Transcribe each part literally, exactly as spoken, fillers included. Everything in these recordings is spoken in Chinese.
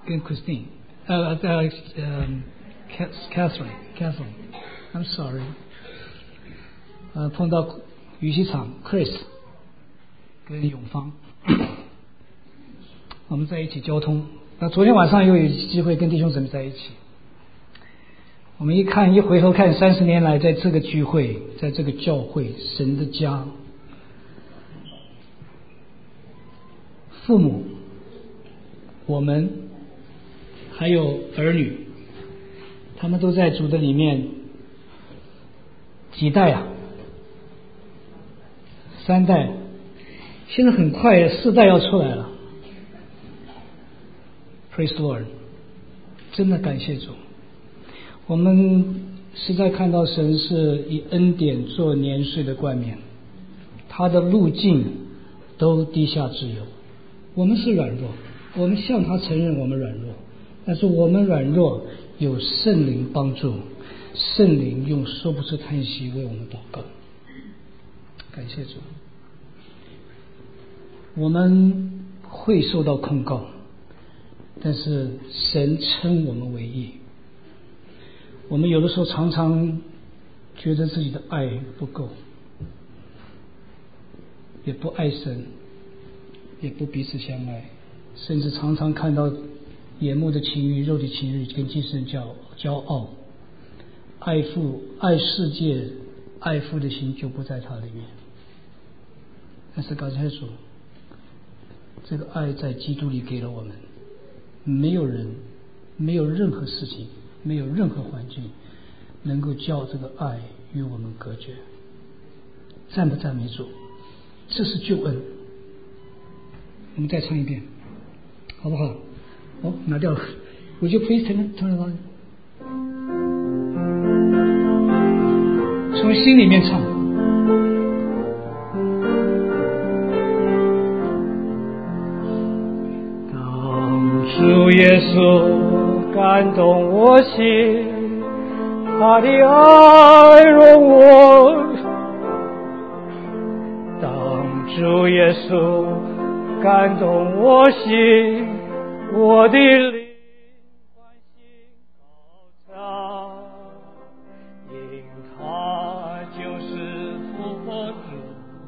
跟 Christine， 呃呃呃 Catherine Catherine，I'm sorry， 呃碰到羽西场 Chris 跟永芳，我们在一起交通。那昨天晚上又有机会跟弟兄姊妹在一起。我们一看一回头看，三十年来在这个聚会，在这个教会，神的家，父母，我们还有儿女，他们都在主的里面几代啊，三代，现在很快四代要出来了。Praise the Lord， 真的感谢主。我们实在看到神是以恩典做年岁的冠冕，他的路径都低下自由。我们是软弱，我们向他承认我们软弱，但是我们软弱有圣灵帮助，圣灵用说不出叹息为我们祷告。感谢主。我们会受到控告，但是神称我们为义。我们有的时候常常觉得自己的爱不够，也不爱神，也不彼此相爱，甚至常常看到眼目的情欲、肉体情欲跟精神骄骄傲，爱父爱世界爱父的心就不在他里面。但是感谢主，这个爱在基督里给了我们，没有人没有任何事情，没有任何环境能够叫这个爱与我们隔绝。赞不赞美主？这是救恩。我们再唱一遍好不好？哦，拿掉了。Would you please turn it, turn it on？ 从心里面唱。当主耶稣感动我心，他的爱容我。当主耶稣感动我心，我的灵欢喜高唱，因他就是复活主，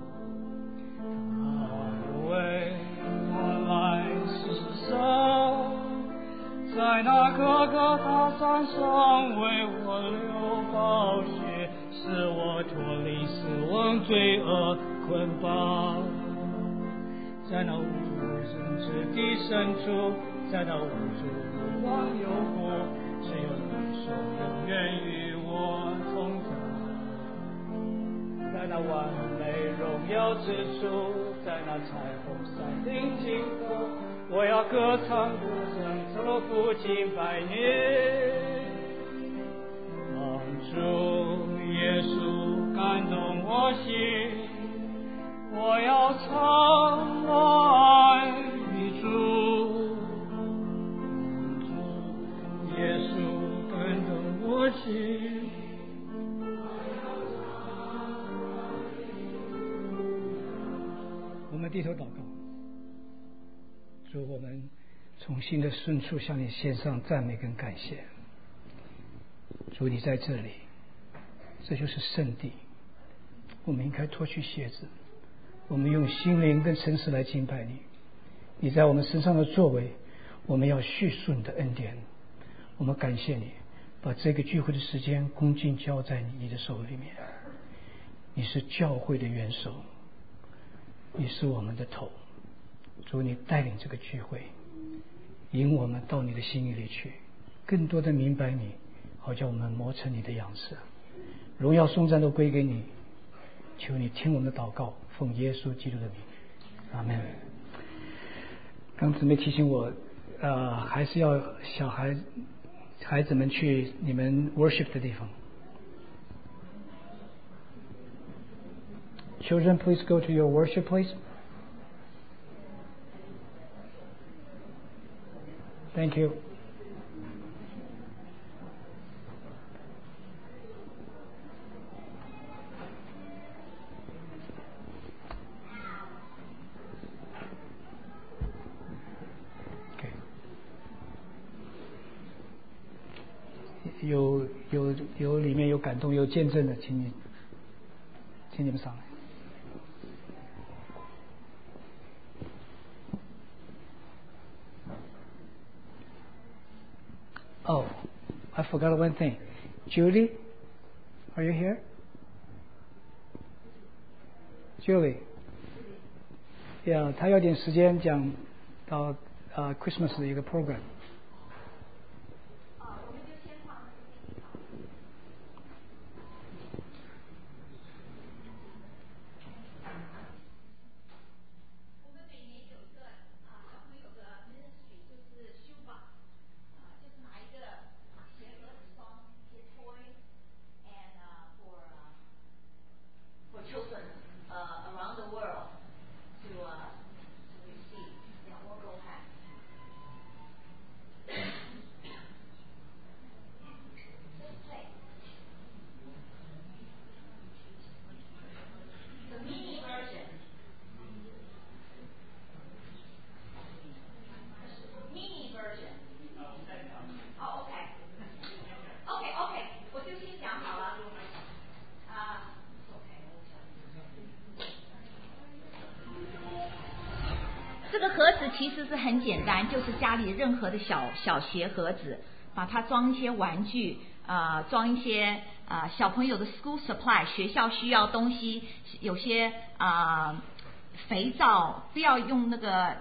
他为我来世上，在那各个大山上为我流宝血，使我脱离死亡罪恶捆绑。在那无主神之地深处，在那无主无望有苦，只有你手永远与我同在。在那完美荣耀之处，在那彩虹山顶尽头，我要歌唱歌声奏服敬拜你。帮助耶稣感动我心，我要唱我爱的主。耶稣感动我心，我们低头祷告。主，我们从心的深处向你献上赞美跟感谢。主，你在这里，这就是圣地，我们应该脱去鞋子，我们用心灵跟诚实来敬拜你。你在我们身上的作为，我们要叙述你的恩典。我们感谢你，把这个聚会的时间恭敬交在你的手里面。你是教会的元首，你是我们的头。主，你带领这个聚会，引我们到你的心里去，更多的明白你，好叫我们磨成你的样式。荣耀颂赞都归给你，求你听我们的祷告，奉耶稣基督的名，阿门。刚姊妹提醒我，呃，还是要小孩孩子们去你们 worship 的地方。Children, please go to your worship place. Thank you. Okay. 有有有里面有感动有见证的，请你请你们上来。Oh, I forgot one thing. Julie, are you here? Julie. Yeah, 她有点时间讲到呃 Christmas 的一个 program。 这个盒子其实是很简单，就是家里任何的小小鞋盒子，把它装一些玩具，呃，装一些啊、呃、小朋友的 school supply， 学校需要东西，有些啊、呃、肥皂，不要用那个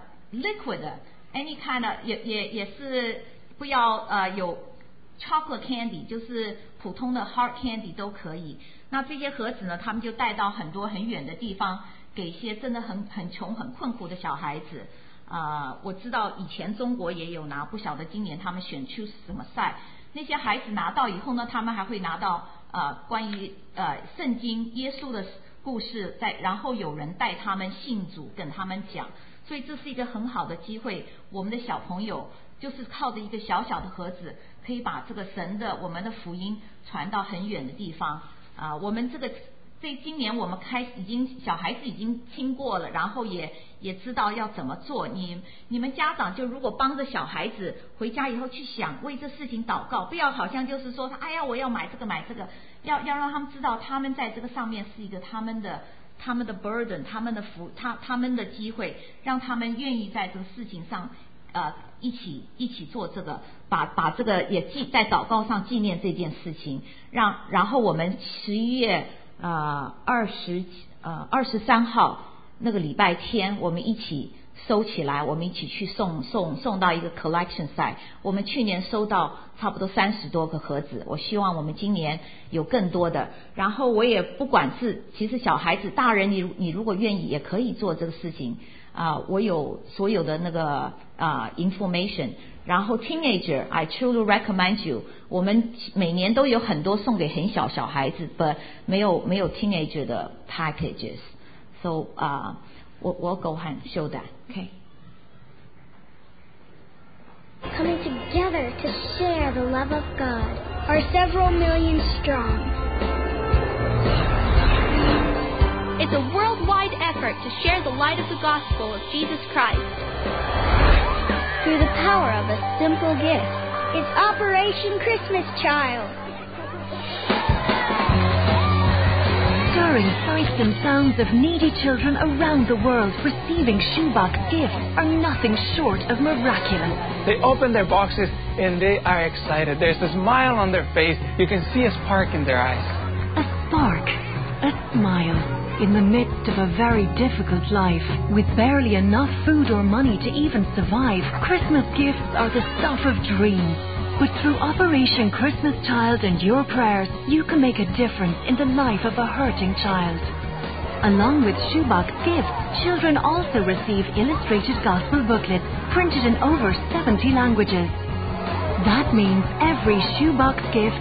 liquid，any kind of 也也也是不要呃有 chocolate candy， 就是普通的 hard candy 都可以。那这些盒子呢，他们就带到很多很远的地方。给一些真的很很穷很困苦的小孩子，啊、呃，我知道以前中国也有拿，不晓得今年他们选出什么赛。那些孩子拿到以后呢，他们还会拿到呃关于呃圣经耶稣的故事，在然后有人带他们信主，跟他们讲，所以这是一个很好的机会。我们的小朋友就是靠着一个小小的盒子，可以把这个神的我们的福音传到很远的地方啊、呃，我们这个。所以今年我们开始已经小孩子已经听过了，然后也也知道要怎么做。你你们家长就如果帮着小孩子回家以后去想为这事情祷告，不要好像就是说哎呀我要买这个买这个，要要让他们知道他们在这个上面是一个他们的他们的 burden， 他们的福他他们的机会，让他们愿意在这个事情上呃一起一起做这个，把把这个也记在祷告上纪念这件事情，让然后我们十一月。呃，二十呃二十三号那个礼拜天，我们一起收起来，我们一起去送送送到一个 collection site。我们去年收到差不多三十多个盒子，我希望我们今年有更多的。然后我也不管是，其实小孩子、大人你，你你如果愿意也可以做这个事情啊、呃。我有所有的那个啊、呃、information。然后 teenager I truly recommend you， 我们每年都有很多送给很小小孩子的，没有没有 teenager 的 packages。 So 啊、uh, 我我 go ahead and show that okay coming together to share the love of God are several million strong. It's a worldwide effort to share the light of the gospel of Jesus Christ.Through the power of a simple gift. It's Operation Christmas Child. Stirring sights and sounds of needy children around the world receiving shoebox gifts are nothing short of miraculous. They open their boxes and they are excited. There's a smile on their face. You can see a spark in their eyes. A spark, a smile.In the midst of a very difficult life, with barely enough food or money to even survive, Christmas gifts are the stuff of dreams. But through Operation Christmas Child and your prayers, you can make a difference in the life of a hurting child. Along with shoebox gifts, children also receive illustrated gospel booklets printed in over seventy languages. That means every shoebox gift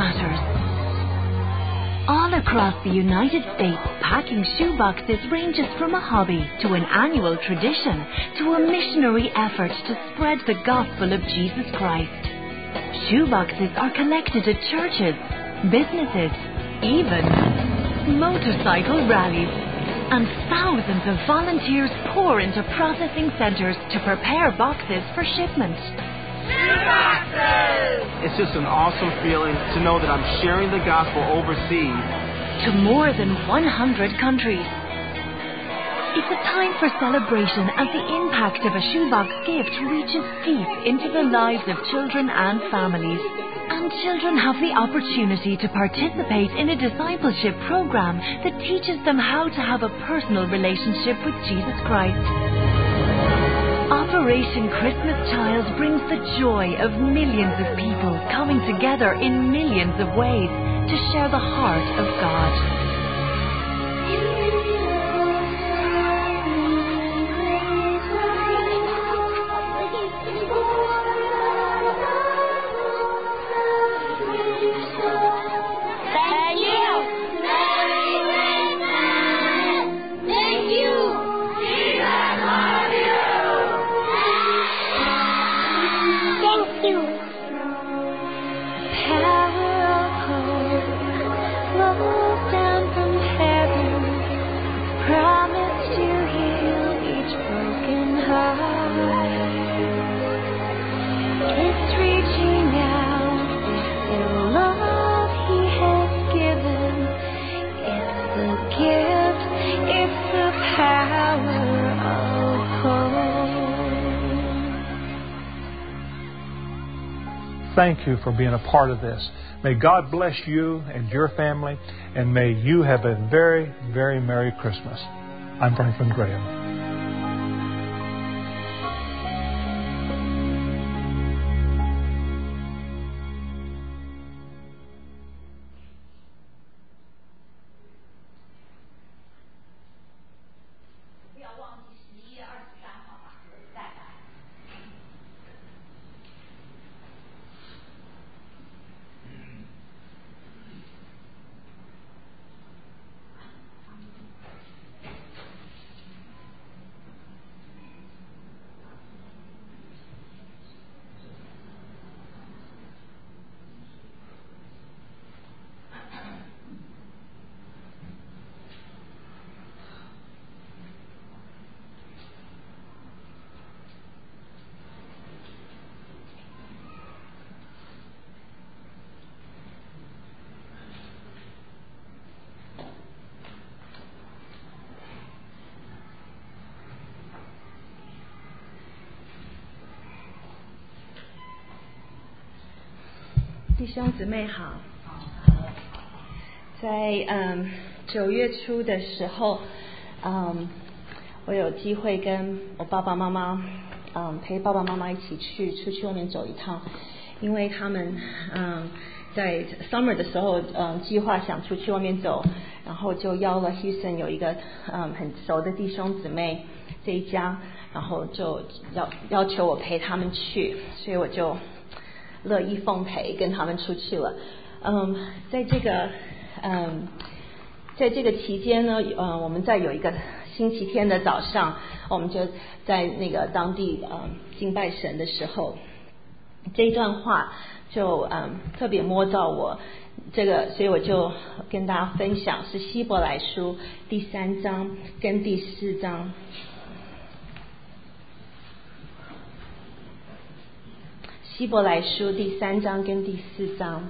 matters.All across the United States, packing shoeboxes ranges from a hobby to an annual tradition to a missionary effort to spread the gospel of Jesus Christ. Shoeboxes are collected at churches, businesses, even motorcycle rallies. And thousands of volunteers pour into processing centres to prepare boxes for shipment. Shoeboxes! It it's just an awesome feeling to know that I'm sharing the gospel overseas. To more than one hundred countries. It's a time for celebration as the impact of a shoebox gift reaches deep into the lives of children and families. And children have the opportunity to participate in a discipleship program that teaches them how to have a personal relationship with Jesus Christ. Operation Christmas Child brings the joy of millions of people coming together in millions of ways to share the heart of God. Thank you for being a part of this. May God bless you and your family, and may you have a very, very Merry Christmas. I'm Franklin Graham. 弟兄姊妹好，在嗯九月初的时候，嗯，我有机会跟我爸爸妈妈，嗯，陪爸爸妈妈一起去出去外面走一趟，因为他们嗯在 summer 的时候，嗯，计划想出去外面走，然后就邀了 Houston 有一个嗯很熟的弟兄姊妹这一家，然后就要要求我陪他们去，所以我就乐意奉陪跟他们出去了。嗯，在这个嗯，在这个期间呢，呃，我们在有一个星期天的早上，我们就在那个当地嗯敬拜神的时候，这一段话就嗯特别摸到我，这个所以我就跟大家分享，是希伯来书第三章跟第四章。希伯来书第三章跟第四章，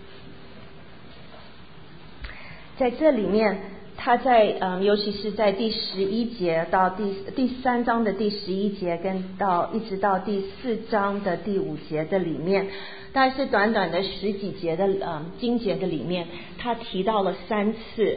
在这里面，他在嗯，尤其是在第十一节到第第三章的第十一节，跟到一直到第四章的第五节的里面，大概是短短的十几节的嗯经节的里面，他提到了三次。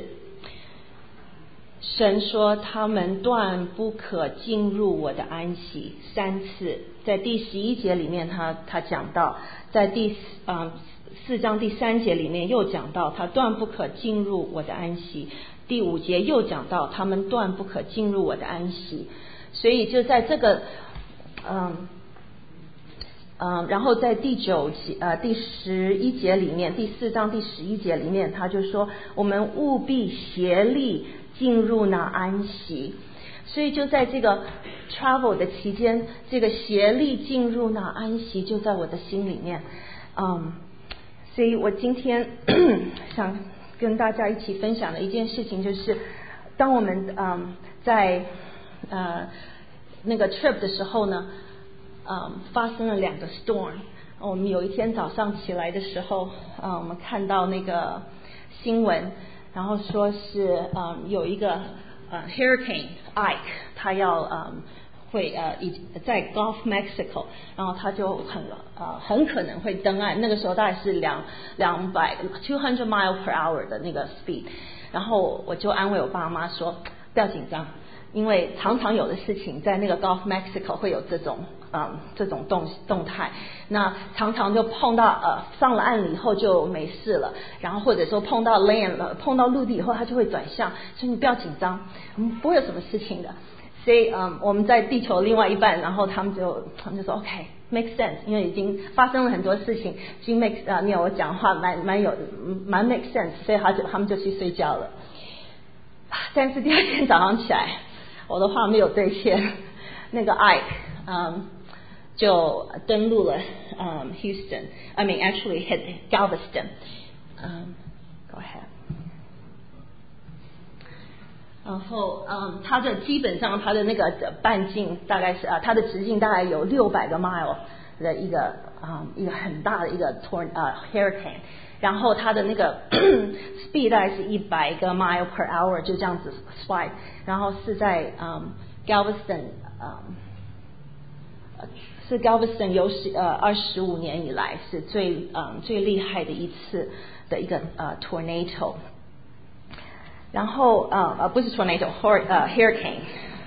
神说他们断不可进入我的安息，三次。在第十一节里面他他讲到，在第嗯四章第三节里面又讲到他断不可进入我的安息，第五节又讲到他们断不可进入我的安息。所以就在这个嗯嗯，然后在第九节呃第十一节里面，第四章第十一节里面他就说我们务必协力进入那安息。所以就在这个 travel 的期间，这个协力进入那安息就在我的心里面。嗯，所以我今天想跟大家一起分享的一件事情就是，当我们嗯在呃那个 trip 的时候呢，嗯发生了两个 storm， 我们有一天早上起来的时候，呃，我们看到那个新闻，然后说是呃有一个呃 Hurricane Ike， 他要呃会呃以在 Gulf Mexico， 然后他就很呃很可能会登岸。那个时候大概是两两百 two hundred mile per hour 的那个 speed， 然后我就安慰我爸妈说不要紧张，因为常常有的事情在那个 Gulf Mexico 会有这种嗯这种动动态，那常常就碰到呃上了岸了以后就没事了，然后或者说碰到 land 了，碰到陆地以后它就会转向，所以你不要紧张，嗯不会有什么事情的。所以嗯我们在地球另外一半，然后他们就他们就说 OK make sense， 因为已经发生了很多事情，已经 make 啊，你有我讲话蛮蛮有蛮 make sense， 所以他就他们就去睡觉了。但是第二天早上起来，我的话没有兑现，那个 Ike 嗯就登陆了嗯 Houston，I mean actually hit Galveston， 嗯 go ahead。然后，嗯，它的基本上它的那个半径大概是啊，它的直径大概有六百个 mile 的一个啊、嗯、一个很大的一个 torn 啊 hurricane， 然后它的那个speed 大概是一百个 mile per hour， 就这样子 slide， 然后是在嗯 Galveston 嗯是 Galveston 有史呃二十五年以来是最嗯最厉害的一次的一个呃 tornado。然后呃呃不是 tornado， 呃 hurricane，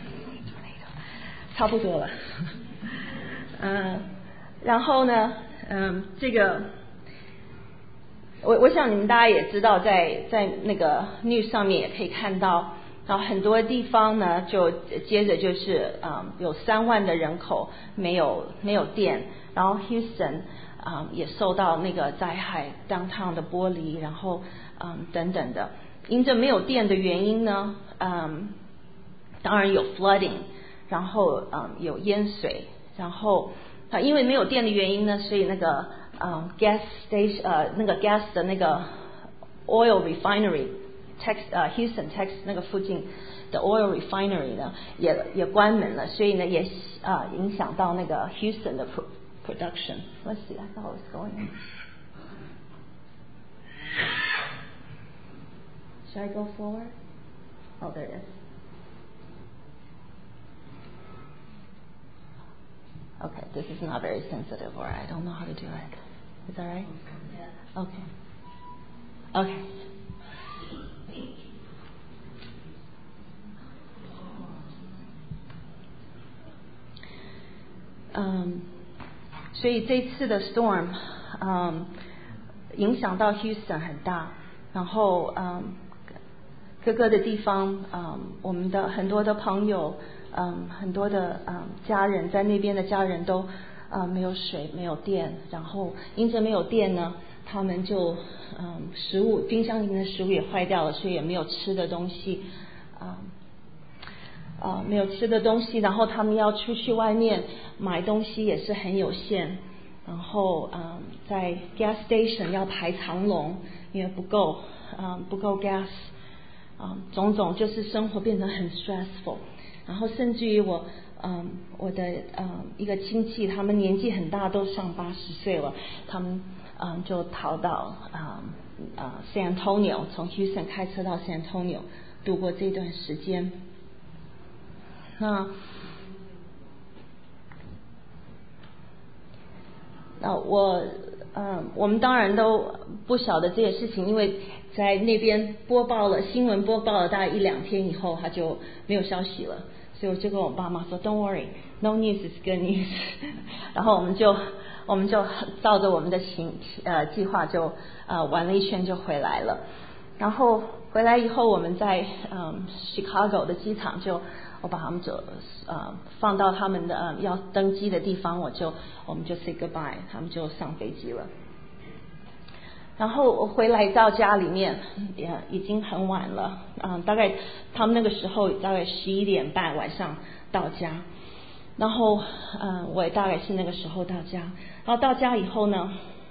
差不多了。嗯、呃，然后呢，嗯、呃，这个我我想你们大家也知道，在在那个 news 上面也可以看到，然后很多地方呢就接着就是嗯、呃、有三万的人口没有没有电，然后 Houston 啊、呃、也受到那个灾害 downtown 的玻璃，然后嗯、呃、等等的。因着没有电的原因呢，嗯，当然有 flooding， 然后嗯有淹水，然后啊因为没有电的原因呢，所以那个嗯 gas station 呃那个 gas 的那个 oil refinery Tex 呃 Houston Tex 那个附近的 oil refinery 呢也也关门了，所以呢也啊、呃、影响到那个 Houston 的 production。Let's see, I thought I was going. Should I go forward? Oh, there it is. Okay, this is not very sensitive, or I don't know how to do it. Is that right? Okay. Okay. Um, 所以这次的 storm, um, 影响到 Houston 很大，然后嗯。Um, 各个的地方，嗯，我们的很多的朋友，嗯，很多的嗯家人在那边的家人都，嗯，没有水，没有电，然后因着没有电呢，他们就，嗯，食物冰箱里面的食物也坏掉了，所以也没有吃的东西，啊、嗯，啊，没有吃的东西，然后他们要出去外面买东西也是很有限，然后嗯，在 gas station 要排长龙，因为不够，嗯，不够 gas。啊、嗯，种种就是生活变成很 stressful， 然后甚至于我，嗯，我的嗯一个亲戚，他们年纪很大，都上八十岁了，他们嗯就逃到啊啊 San Antonio， 从 Houston 开车到 San Antonio 度过这段时间。那那我嗯，我们当然都不晓得这些事情，因为在那边播报了新闻，播报了大概一两天以后，他就没有消息了，所以我就跟我爸妈说 Don't worry, no news is good news 然后我们就我们就照着我们的行呃计划就呃玩了一圈就回来了，然后回来以后我们在嗯 Chicago 的机场就我把他们就呃放到他们的、呃、要登机的地方，我就我们就 say goodbye， 他们就上飞机了。然后我回来到家里面也已经很晚了，嗯，大概他们那个时候大概十一点半晚上到家，然后嗯，我也大概是那个时候到家，然后到家以后呢，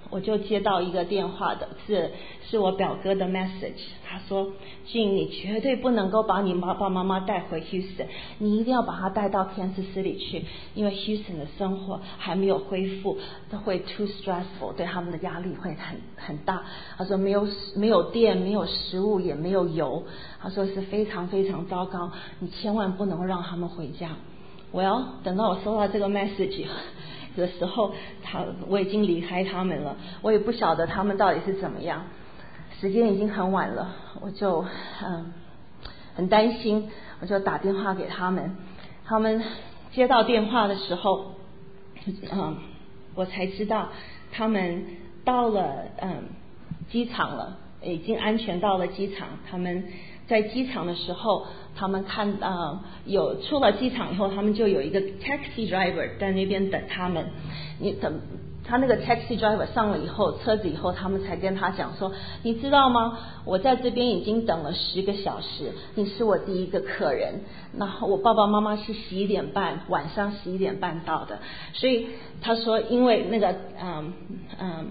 我就接到一个电话的，是是我表哥的 message， 他说 Jean 你绝对不能够把你爸爸妈妈带回 Houston， 你一定要把他带到 Kansas City 去，因为 Houston 的生活还没有恢复，都会 too stressful， 对他们的压力会很很大。他说没有没有电，没有食物，也没有油，他说是非常非常糟糕，你千万不能让他们回家。Well， 等到我收到这个 message的时候，他我已经离开他们了，我也不晓得他们到底是怎么样。时间已经很晚了，我就嗯很担心，我就打电话给他们。他们接到电话的时候，嗯，我才知道他们到了嗯机场了，已经安全到了机场。他们在机场的时候，他们看呃有出了机场以后，他们就有一个 taxi driver 在那边等他们。你等他那个 taxi driver 上了以后，车子以后，他们才跟他讲说，你知道吗？我在这边已经等了十个小时，你是我第一个客人。然后我爸爸妈妈是十一点半，晚上十一点半到的。所以他说，因为那个嗯嗯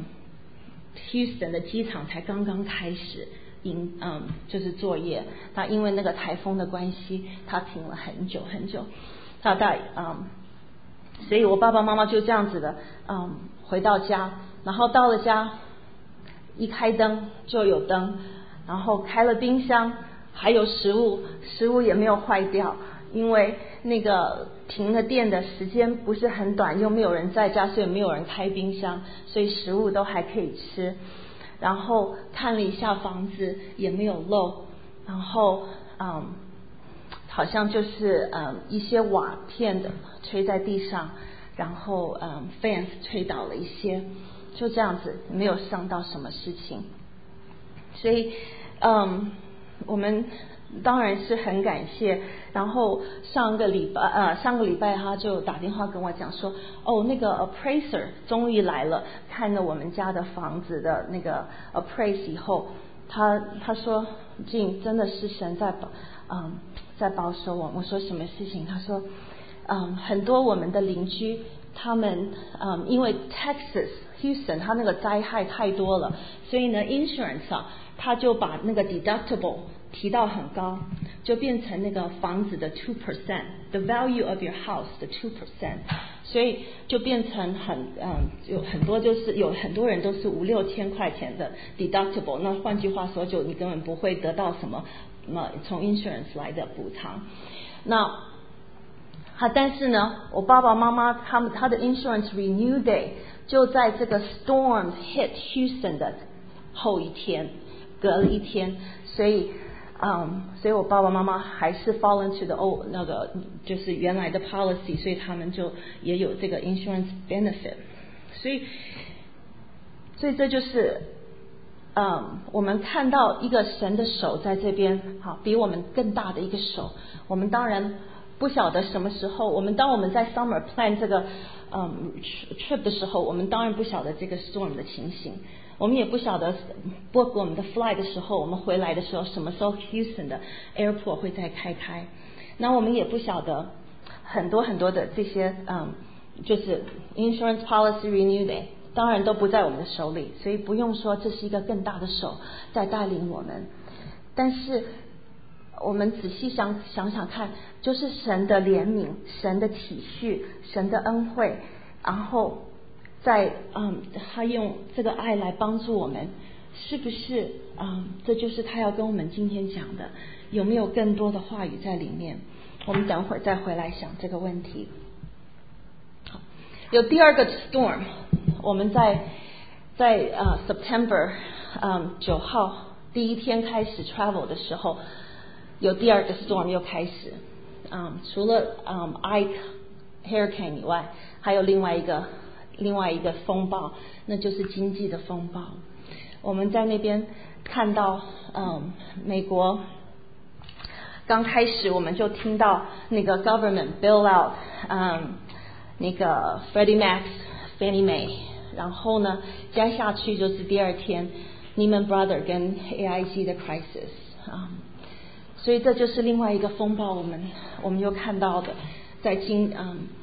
Houston 的机场才刚刚开始。嗯，就是作业，他因为那个台风的关系，他停了很久很久，大概嗯，所以我爸爸妈妈就这样子的嗯回到家，然后到了家，一开灯就有灯，然后开了冰箱，还有食物，食物也没有坏掉，因为那个停了电的时间不是很短，又没有人在家，所以没有人开冰箱，所以食物都还可以吃。然后看了一下房子也没有漏，然后嗯，好像就是嗯一些瓦片的吹在地上，然后嗯 fans 吹倒了一些，就这样子没有伤到什么事情。所以嗯我们当然是很感谢。然后上个礼拜呃上个礼拜他就打电话跟我讲说，哦那个 appraiser 终于来了，看了我们家的房子的那个 appraise 以后，他他说 Jean 真的是神在嗯在保守我。我说什么事情？他说嗯很多我们的邻居他们嗯因为 Texas Houston 他那个灾害太多了，所以呢 insurance 啊他就把那个 deductible 提到很高，就变成那个房子的 two percent the value of your house 的 two percent， 所以就变成很嗯有很多就是有很多人都是五六千块钱的 deductible， 那换句话说就你根本不会得到什么么从 insurance 来的补偿。那他但是呢我爸爸妈妈他们他的 insurance renew day 就在这个 storm hit Houston 的后一天，隔了一天，所以嗯，所以我爸爸妈妈还是 fall into the old 那个就是原来的 policy， 所以他们就也有这个 insurance benefit， 所以所以这就是嗯我们看到一个神的手在这边，好，比我们更大的一个手。我们当然不晓得什么时候，我们当我们在 summer plan 这个嗯 trip 的时候，我们当然不晓得这个 storm 的情形。我们也不晓得 book 我们的 fly 的时候，我们回来的时候什么时候 Houston 的 airport 会再开开。那我们也不晓得很多很多的这些嗯就是 insurance policy renew day 当然都不在我们的手里，所以不用说这是一个更大的手在带领我们。但是我们仔细想想想看，就是神的怜悯，神的体恤，神的恩惠，然后在嗯，他用这个爱来帮助我们，是不是嗯，这就是他要跟我们今天讲的？有没有更多的话语在里面？我们等会儿再回来想这个问题。好，有第二个 storm， 我们在在呃 September 嗯九号第一天开始 travel 的时候，有第二个 storm 又开始。嗯，除了嗯 Ike hurricane 以外，还有另外一个。另外一个风暴，那就是经济的风暴。我们在那边看到嗯美国刚开始我们就听到那个 government bail out 嗯那个 Freddie Mac、Fannie Mae， 然后呢接下去就是第二天 Lehman Brothers 跟 A I G 的 crisis 啊、嗯，所以这就是另外一个风暴，我们我们又看到的在今嗯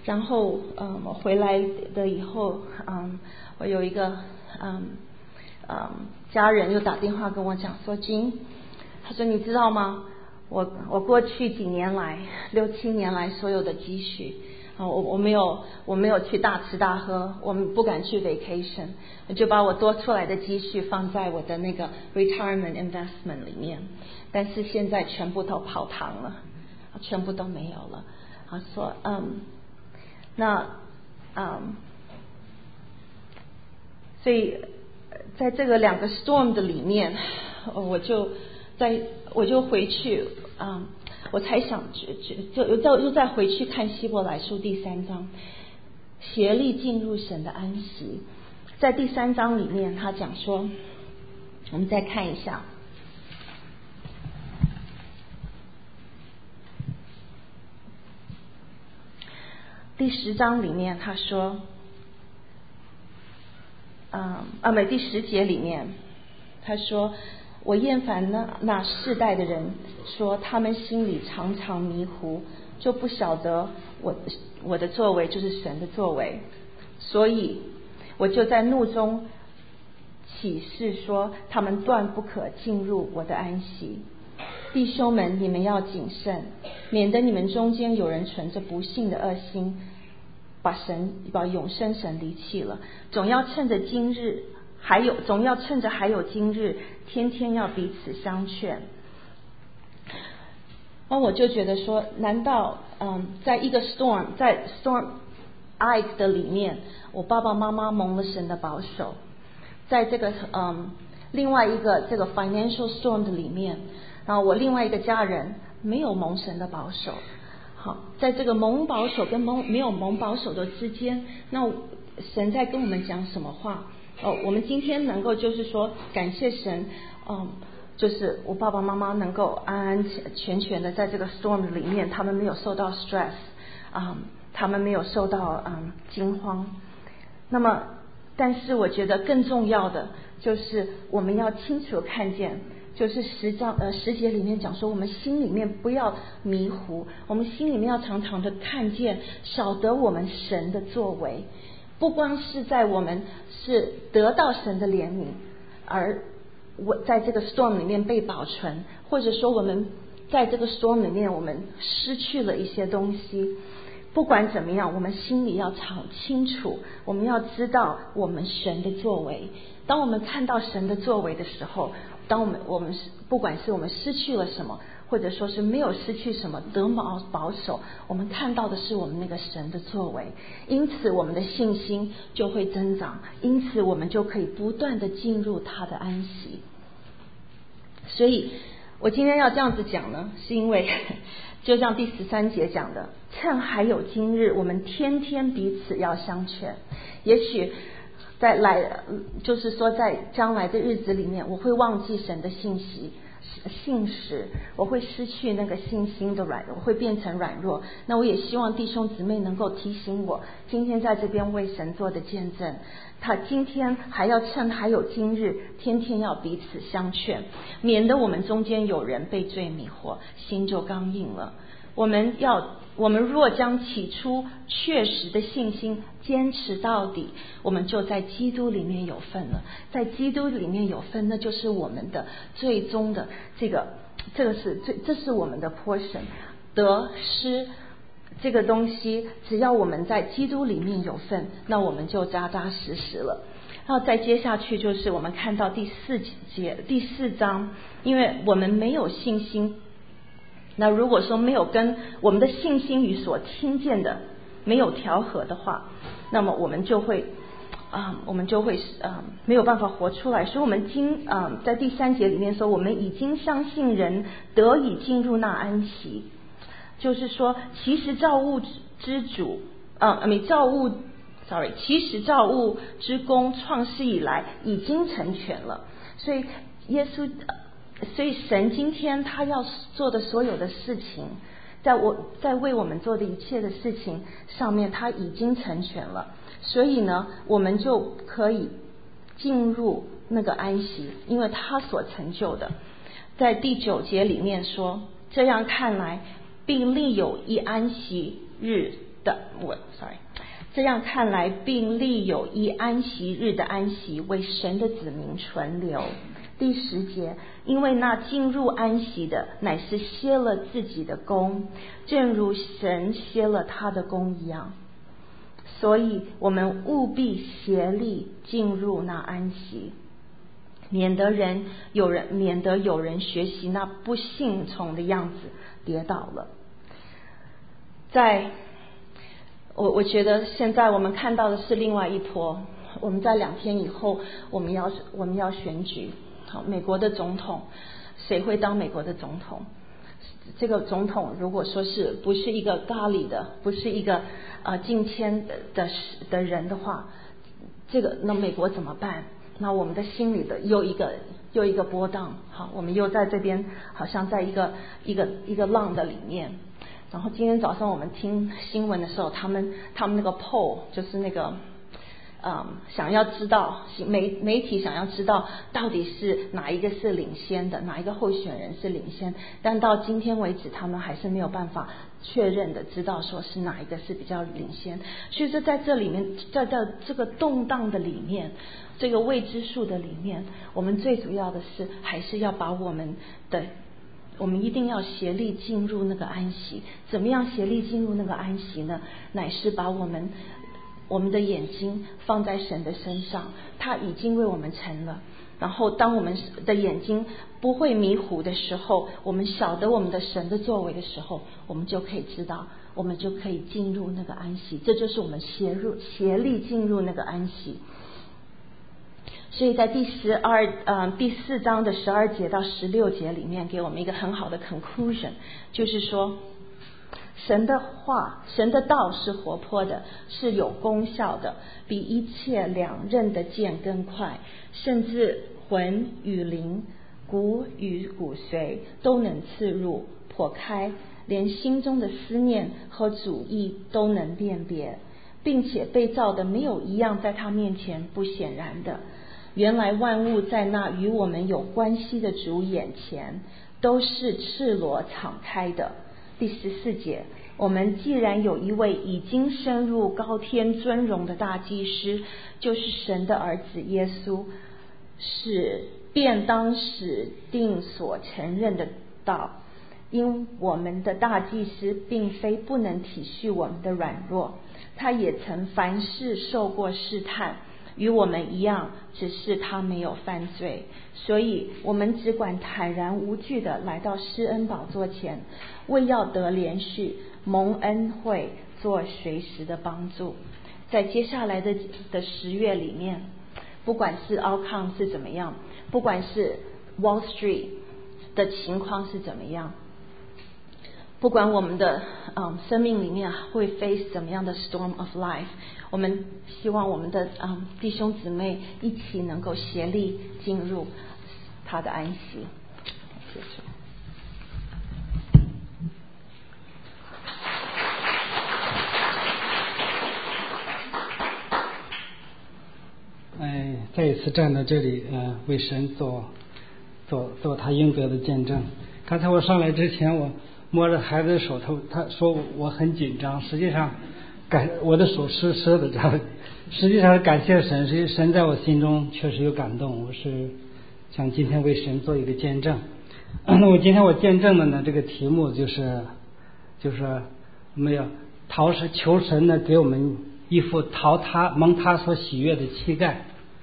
然后嗯，我回来的以后，嗯，我有一个嗯嗯家人又打电话跟我讲说，金，他说你知道吗？我我过去几年来，六七年来所有的积蓄。啊，我我没有我没有去大吃大喝，我们不敢去 vacation， 我就把我多出来的积蓄放在我的那个 retirement investment 里面，但是现在全部都泡汤了，全部都没有了。他说，嗯，那嗯，所以在这个两个 storm 的里面，我就在我就回去，嗯。我才想就就就又再回去看希伯来书第三章，协力进入神的安息。在第三章里面，他讲说，我们再看一下第十章里面，他说，嗯啊没第十节里面，他说。我厌烦那那世代的人，说他们心里常常迷糊，就不晓得我我的作为就是神的作为，所以我就在怒中起誓说，他们断不可进入我的安息。弟兄们，你们要谨慎，免得你们中间有人存着不幸的恶心，把神把永生神离弃了。总要趁着今日。还有，总要趁着还有今日，天天要彼此相劝。那我就觉得说，难道嗯，在一个 storm， 在 storm Ike 的里面，我爸爸妈妈蒙了神的保守，在这个嗯另外一个这个 financial storm 的里面，然后我另外一个家人没有蒙神的保守。好，在这个蒙保守跟蒙没有蒙保守的之间，那神在跟我们讲什么话？哦，我们今天能够就是说感谢神，嗯，就是我爸爸妈妈能够安安全全的在这个 storm 里面，他们没有受到 stress， 嗯，他们没有受到嗯惊慌。那么，但是我觉得更重要的就是我们要清楚看见，就是十章呃十节里面讲说，我们心里面不要迷糊，我们心里面要常常的看见，晓得我们神的作为。不光是在我们是得到神的怜悯，而我在这个 storm 里面被保存，或者说我们在这个 storm 里面我们失去了一些东西。不管怎么样，我们心里要常清楚，我们要知道我们神的作为。当我们看到神的作为的时候，当我们我们不管是我们失去了什么，或者说是没有失去什么，得保保守，我们看到的是我们那个神的作为，因此我们的信心就会增长，因此我们就可以不断的进入他的安息。所以我今天要这样子讲呢，是因为就像第十三节讲的，趁还有今日，我们天天彼此要相劝。也许在来就是说在将来的日子里面，我会忘记神的信息信实，我会失去那个信心的软弱，我会变成软弱。那我也希望弟兄姊妹能够提醒我，今天在这边为神做的见证，他今天还要趁还有今日，天天要彼此相劝，免得我们中间有人被罪迷惑，心就刚硬了。我们要我们若将起初确实的信心坚持到底，我们就在基督里面有份了。在基督里面有份，那就是我们的最终的这个这个是最这是我们的 portion。 得失这个东西，只要我们在基督里面有份，那我们就扎扎实实了。然后再接下去就是我们看到第四节第四章，因为我们没有信心，那如果说没有跟我们的信心与所听见的没有调和的话，那么我们就会啊、嗯，我们就会啊、嗯、没有办法活出来。所以我们今啊、嗯、在第三节里面说，我们已经相信人得以进入那安息，就是说其实造物之主啊，没造物 sorry 其实造物之功创世以来已经成全了。所以耶稣所以神今天他要做的所有的事情，在我在为我们做的一切的事情上面，他已经成全了。所以呢，我们就可以进入那个安息，因为他所成就的。在第九节里面说，这样看来必另有一安息日的我 sorry， 这样看来，并立有一安息日的安息为神的子民存留。第十节，因为那进入安息的，乃是歇了自己的工，正如神歇了他的工一样。所以我们务必协力进入那安息，免得人有人免得有人学习那不信从的样子跌倒了。在我我觉得现在我们看到的是另外一波，我们在两天以后我们要我们要选举，好，美国的总统，谁会当美国的总统？这个总统如果说是不是一个咖喱的，不是一个呃敬天的的的人的话，这个那美国怎么办？那我们的心里的又一个又一个波荡，好，我们又在这边好像在一个一个一个浪的里面。然后今天早上我们听新闻的时候，他们他们那个 poll 就是那个嗯，想要知道媒媒体想要知道到底是哪一个是领先的，哪一个候选人是领先，但到今天为止他们还是没有办法确认的知道说是哪一个是比较领先。所以说在这里面，在这这个动荡的里面，这个未知数的里面，我们最主要的是还是要把我们的我们一定要协力进入那个安息。怎么样协力进入那个安息呢？乃是把我们我们的眼睛放在神的身上，他已经为我们成了。然后当我们的眼睛不会迷糊的时候，我们晓得我们的神的作为的时候，我们就可以知道，我们就可以进入那个安息。这就是我们协入协力进入那个安息。所以在第十二呃第四章的十二节到十六节里面，给我们一个很好的 conclusion， 就是说神的话，神的道是活泼的，是有功效的，比一切两刃的剑更快，甚至魂与灵、骨与骨髓都能刺入破开，连心中的思念和主意都能辨别，并且被造的没有一样在他面前不显然的。原来万物在那与我们有关系的主眼前都是赤裸敞开的。第十四节，我们既然有一位已经升入高天尊荣的大祭司，就是神的儿子耶稣，是便当使定所承认的道。因我们的大祭司并非不能体恤我们的软弱，他也曾凡事受过试探，与我们一样，只是他没有犯罪。所以我们只管坦然无惧的来到施恩宝座前，为要得连续蒙恩惠，做随时的帮助。在接下来的的十月里面，不管是 outcome 是怎么样，不管是 Wall Street 的情况是怎么样，不管我们的嗯生命里面会 face 怎么样的 storm of life， 我们希望我们的嗯弟兄姊妹一起能够协力进入他的安息。谢谢。 哎，再一次站在这里，呃，为神做做做他应得的见证。刚才我上来之前，我摸着孩子的手，他他说我很紧张，实际上感我的手湿湿的，这样实际上感谢神，是神在我心中确实有感动，我是想今天为神做一个见证。那我今天我见证的呢，这个题目就是就是我们要讨是求神呢给我们一副讨他蒙他所喜悦的膝盖。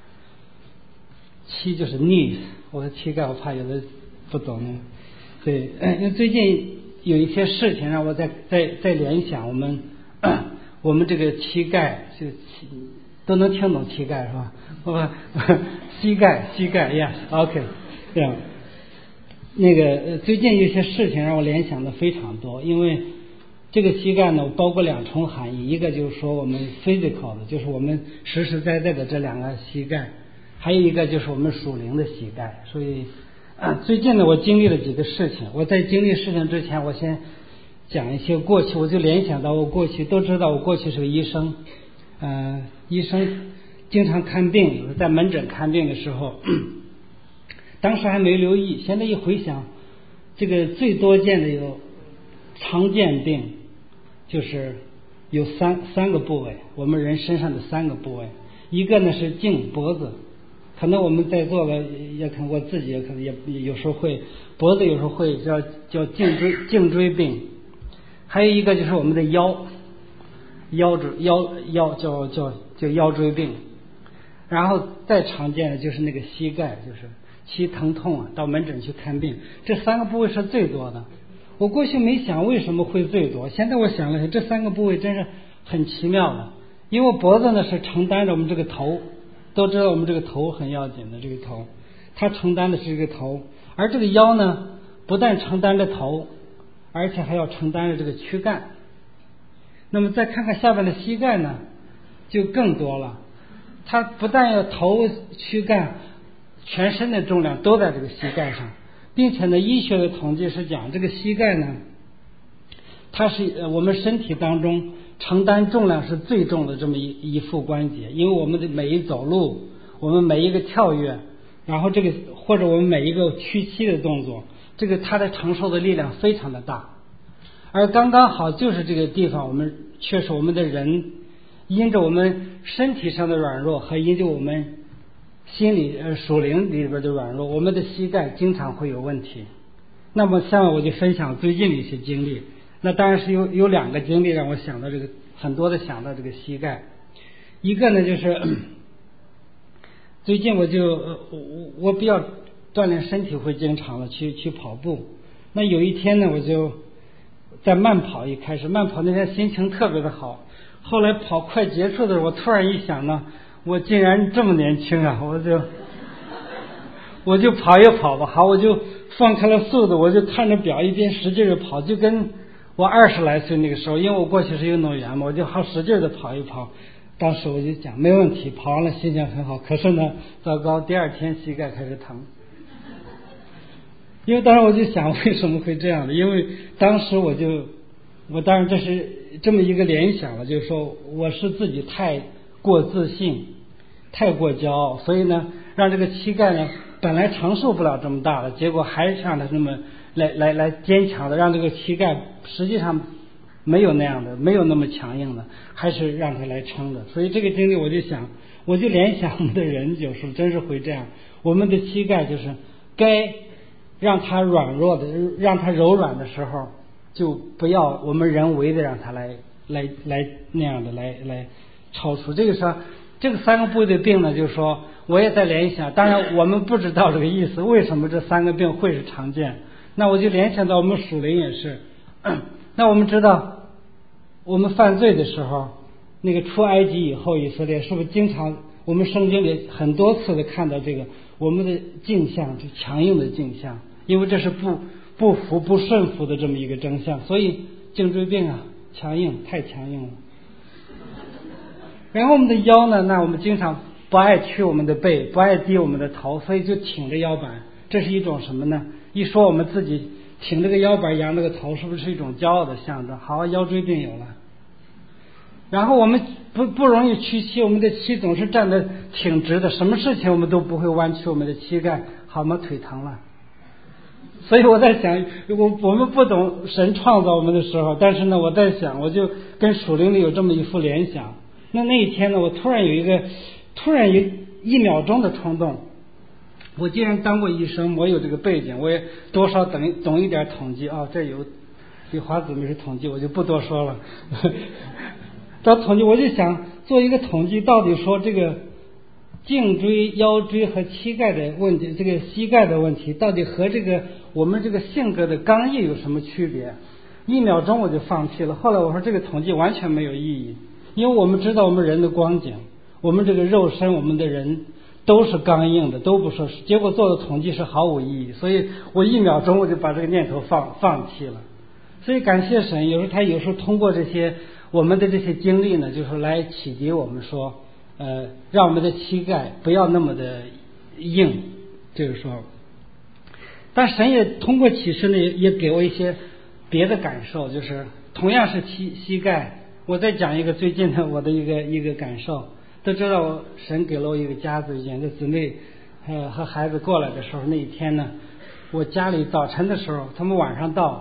膝就是 knees， 我的膝盖我怕有的不懂，对，因为最近有一些事情让我在在在联想我们我们这个膝盖就都能听懂膝盖是吧？我膝盖膝盖呀 ，OK， 这样。那个最近有些事情让我联想的非常多，因为这个膝盖呢包括两重含义，一个就是说我们 physical 的，就是我们实实在在的这两个膝盖，还有一个就是我们属灵的膝盖。所以啊，最近呢我经历了几个事情，我在经历事情之前，我先讲一些过去，我就联想到我过去都知道，我过去是个医生，嗯、呃，医生经常看病，在门诊看病的时候，当时还没留意，现在一回想，这个最多见的有常见病，就是有三三个部位，我们人身上的三个部位，一个呢是颈脖子，可能我们在座的也可能我自己也可能也有时候会脖子有时候会叫叫颈椎颈椎病，还有一个就是我们的腰腰椎腰腰叫叫叫腰椎病，然后再常见的就是那个膝盖，就是膝疼痛啊，到门诊去看病，这三个部位是最多的。我过去没想为什么会最多，现在我想了想，这三个部位真是很奇妙的。因为脖子呢是承担着我们这个头，都知道我们这个头很要紧的，这个头它承担的是这个头，而这个腰呢不但承担着头，而且还要承担着这个躯干。那么再看看下边的膝盖呢就更多了，它不但要头躯干全身的重量都在这个膝盖上，并且呢医学的统计是讲这个膝盖呢它是我们身体当中承担重量是最重的这么一一副关节，因为我们的每一走路，我们每一个跳跃，然后这个或者我们每一个屈膝的动作，这个它的承受的力量非常的大。而刚刚好就是这个地方，我们确实我们的人因着我们身体上的软弱和因着我们心理呃属灵里边的软弱，我们的膝盖经常会有问题。那么下面我就分享最近的一些经历，那当然是有有两个经历让我想到这个很多的想到这个膝盖。一个呢就是最近我就我我比较锻炼身体，会经常的去去跑步。那有一天呢我就在慢跑，一开始慢跑那天心情特别的好，后来跑快结束的时候，我突然一想呢，我竟然这么年轻啊，我就我就跑一跑吧，好，我就放开了速度，我就看着表一边使劲的跑，就跟我二十来岁那个时候，因为我过去是运动员嘛，我就好使劲的跑一跑。当时我就讲没问题，跑完了心情很好，可是呢糟糕，第二天膝盖开始疼。因为当时我就想为什么会这样的，因为当时我就我当然这是这么一个联想了，就是说我是自己太过自信，太过骄傲，所以呢让这个膝盖呢本来承受不了这么大的，结果还是让它这么来来来坚强的，让这个膝盖实际上没有那样的，没有那么强硬的，还是让它来撑的。所以这个经历我就想，我就联想我们的人有时候真是会这样，我们的膝盖就是该让它软弱的，让它柔软的时候，就不要我们人为的让它来来来那样的来来超出。这个说这个三个部位的病呢，就是说我也在联想，当然我们不知道这个意思，为什么这三个病会是常见，那我就联想到我们属灵也是。那我们知道我们犯罪的时候，那个出埃及以后以色列是不是经常我们圣经里很多次的看到这个我们的镜像，就强硬的镜像，因为这是不不服不顺服的这么一个征象，所以颈椎病啊强硬，太强硬了。然后我们的腰呢，那我们经常不爱屈我们的背，不爱低我们的头，所以就挺着腰板，这是一种什么呢？一说我们自己挺这个腰板扬这个头，是不是一种骄傲的象征？好，腰椎病有了。然后我们不不容易屈膝，我们的膝总是站得挺直的，什么事情我们都不会弯曲我们的膝盖，好吗？腿疼了。所以我在想，我我们不懂神创造我们的时候，但是呢我在想，我就跟属灵里有这么一副联想。那那一天呢，我突然有一个突然有一秒钟的冲动，我既然当过医生，我有这个背景，我也多少懂懂一点统计啊、哦，这有李华姊妹是统计，我就不多说了。到统计我就想做一个统计，到底说这个颈椎、腰椎和膝盖的问题，这个膝盖的问题到底和这个我们这个性格的刚毅有什么区别？一秒钟我就放弃了。后来我说这个统计完全没有意义，因为我们知道我们人的光景，我们这个肉身，我们的人都是刚硬的，都不说是，结果做的统计是毫无意义，所以我一秒钟我就把这个念头放放弃了。所以感谢神，有时候他有时候通过这些我们的这些经历呢，就是来启迪我们说，呃，让我们的膝盖不要那么的硬，就是说，但神也通过启示呢，也给我一些别的感受，就是同样是膝膝盖，我再讲一个最近的我的一个一个感受。都知道我神给了我一个家，最近这姊妹呃和孩子过来的时候，那一天呢，我家里早晨的时候他们晚上到，我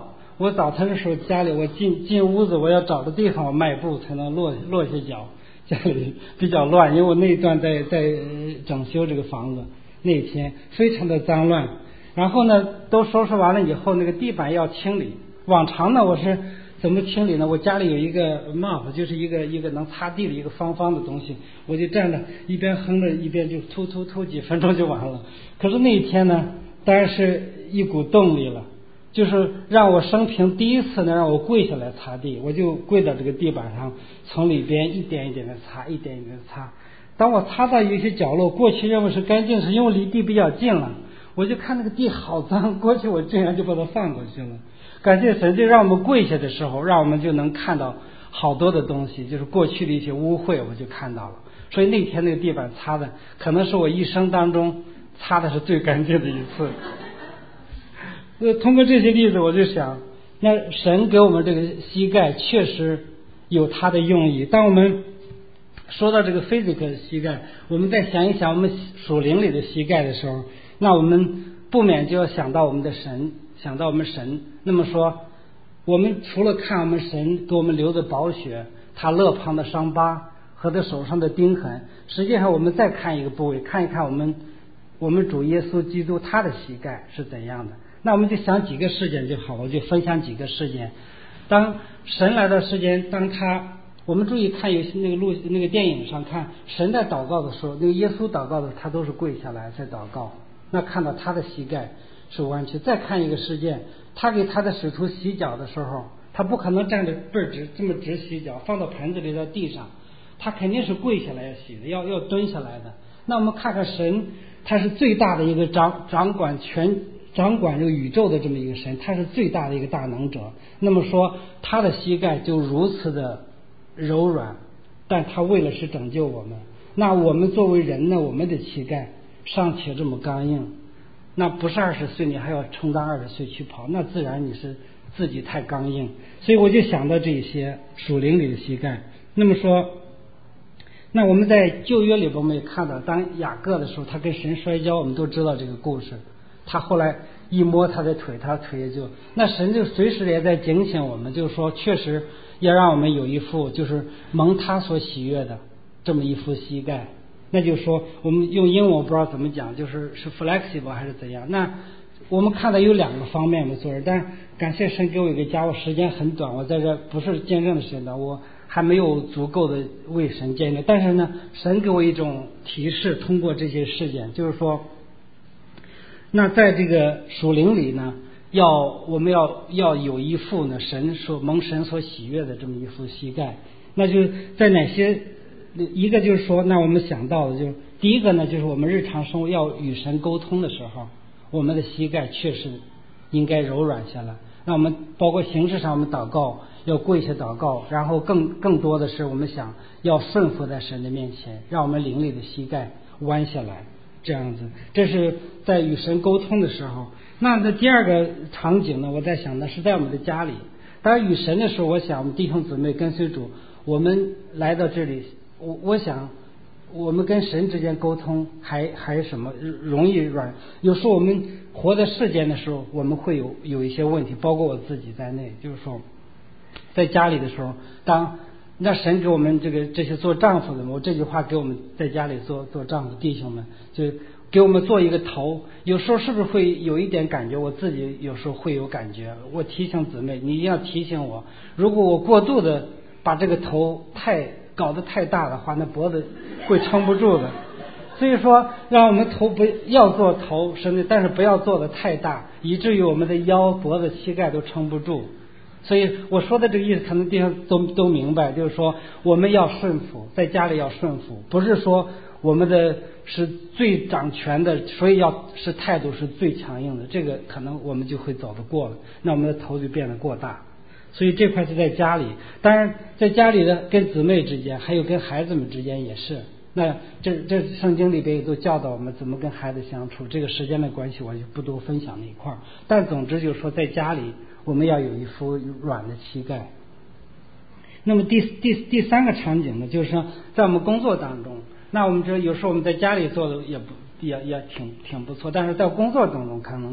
我早晨的时候家里我进进屋子，我要找个地方我迈步才能落落下脚，家里比较乱，因为我那一段在在整修这个房子，那天非常的脏乱。然后呢都收拾完了以后，那个地板要清理。往常呢我是怎么清理呢？我家里有一个 mop， 就是一个一个能擦地的一个方方的东西，我就站着一边哼着一边就突突突几分钟就完了。可是那一天呢，当然是一股动力了，就是让我生平第一次呢让我跪下来擦地，我就跪到这个地板上，从里边一点一点的擦，一点一点的擦。当我擦到有些角落过去认为是干净，是因为离地比较近了，我就看那个地好脏，过去我竟然就把它放过去了。感谢神，就让我们跪下的时候，让我们就能看到好多的东西，就是过去的一些污秽我就看到了。所以那天那个地板擦的可能是我一生当中擦的是最干净的一次。呃，通过这些例子我就想，那神给我们这个膝盖确实有他的用意。当我们说到这个 physical 膝盖，我们再想一想我们属灵里的膝盖的时候，那我们不免就要想到我们的神，想到我们神。那么说，我们除了看我们神给我们留的宝血，他肋旁的伤疤和他手上的钉痕，实际上我们再看一个部位，看一看我们我们主耶稣基督他的膝盖是怎样的。那我们就想几个事件就好，我就分享几个事件。当神来到世间，当他我们注意看有那个录那个电影上看神在祷告的时候，那个耶稣祷告的他都是跪下来在祷告，那看到他的膝盖是弯曲。再看一个事件，他给他的使徒洗脚的时候，他不可能站着倍儿直这么直洗脚，放到盆子里在地上，他肯定是跪下来要洗的，要要蹲下来的。那我们看看神，他是最大的一个掌掌管全掌管这个宇宙的这么一个神，他是最大的一个大能者。那么说他的膝盖就如此的柔软，但他为了是拯救我们。那我们作为人呢，我们的膝盖尚且这么刚硬，那不是二十岁你还要充当二十岁去跑，那自然你是自己太刚硬。所以我就想到这些属灵里的膝盖。那么说，那我们在旧约里边我们也看到，当雅各的时候他跟神摔跤，我们都知道这个故事，他后来一摸他的腿，他腿也就那神就随时也在警醒我们，就是说确实要让我们有一副就是蒙他所喜悦的这么一副膝盖。那就是说我们用英文我不知道怎么讲，就是是 flexible 还是怎样。那我们看到有两个方面我们做人，但感谢神给我一个家，我时间很短，我在这不是见证的时间短，我还没有足够的为神见证。但是呢神给我一种提示，通过这些事件，就是说那在这个属灵里呢，要我们要要有一副呢神所蒙神所喜悦的这么一副膝盖。那就在哪些，一个就是说，那我们想到的就是第一个呢，就是我们日常生活要与神沟通的时候，我们的膝盖确实应该柔软下来。那我们包括形式上我们祷告要跪下祷告，然后更更多的是我们想要顺服在神的面前，让我们灵里的膝盖弯下来，这样子。这是在与神沟通的时候。那这第二个场景呢，我在想的是在我们的家里。当然与神的时候，我想我们弟兄姊妹跟随主，我们来到这里，我我想我们跟神之间沟通还还什么容易软。有时候我们活在世间的时候，我们会有有一些问题，包括我自己在内。就是说在家里的时候，当那神给我们这个这些做丈夫的，我这句话给我们在家里做做丈夫弟兄们，就给我们做一个头。有时候是不是会有一点感觉，我自己有时候会有感觉，我提醒姊妹，你一定要提醒我，如果我过度的把这个头太搞得太大的话，那脖子会撑不住的。所以说让我们头不要做头，甚至但是不要做的太大，以至于我们的腰脖子膝盖都撑不住。所以我说的这个意思可能地方都都明白，就是说我们要顺服，在家里要顺服，不是说我们的是最掌权的，所以要是态度是最强硬的，这个可能我们就会走得过了，那我们的头就变得过大。所以这块是在家里，当然在家里的跟姊妹之间，还有跟孩子们之间也是。那这这圣经里边也都教导我们怎么跟孩子相处，这个时间的关系我就不多分享那一块。但总之就是说在家里我们要有一副软的膝盖。那么第第第三个场景呢，就是说在我们工作当中，那我们这有时候我们在家里做的也不也也挺挺不错，但是在工作当中可能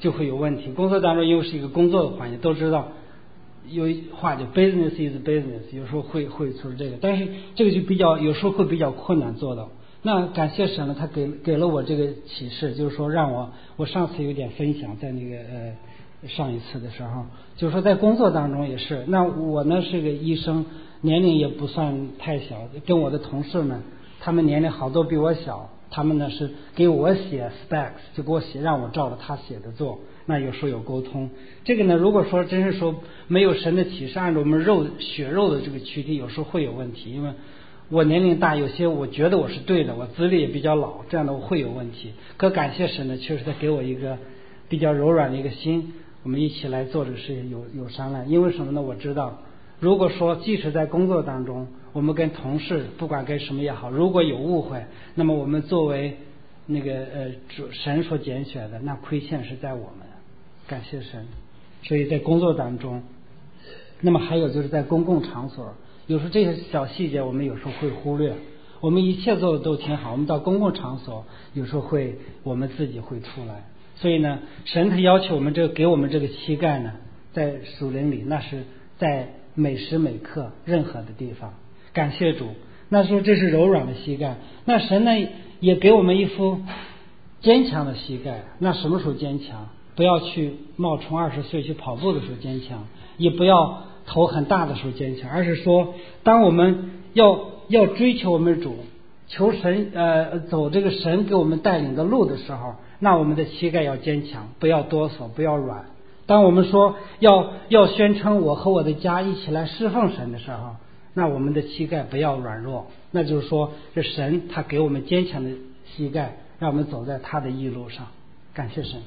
就会有问题。工作当中因为是一个工作的环境，都知道有一话叫 business is business， 有时候会会出这个，但是这个就比较有时候会比较困难做到。那感谢神呢，他给给了我这个启示，就是说让我我上次有点分享，在那个呃上一次的时候，就是说在工作当中也是。那我呢是个医生，年龄也不算太小，跟我的同事们，他们年龄好多比我小，他们呢是给我写 specs， 就给我写，让我照着他写的做。那有时候有沟通，这个呢，如果说真是说没有神的启示，按照我们肉血肉的这个躯体，有时候会有问题，因为我年龄大，有些我觉得我是对的，我资历也比较老，这样的我会有问题。可感谢神呢，确实他给我一个比较柔软的一个心，我们一起来做这个事情，有有商量。因为什么呢？我知道，如果说即使在工作当中，我们跟同事不管跟什么也好，如果有误会，那么我们作为那个呃神所拣选的，那亏欠是在我们，感谢神。所以在工作当中，那么还有就是在公共场所，有时候这些小细节我们有时候会忽略，我们一切做的都挺好，我们到公共场所有时候会我们自己会出来。所以呢，神他要求我们这个给我们这个膝盖呢，在属灵里那是在每时每刻任何的地方，感谢主。那说这是柔软的膝盖，那神呢也给我们一副坚强的膝盖。那什么时候坚强？不要去冒充二十岁去跑步的时候坚强，也不要头很大的时候坚强，而是说当我们要要追求我们主，求神呃走这个神给我们带领的路的时候，那我们的膝盖要坚强，不要哆嗦，不要软。当我们说要要宣称我和我的家一起来侍奉神的时候，那我们的膝盖不要软弱，那就是说这神他给我们坚强的膝盖，让我们走在他的义路上。感谢神。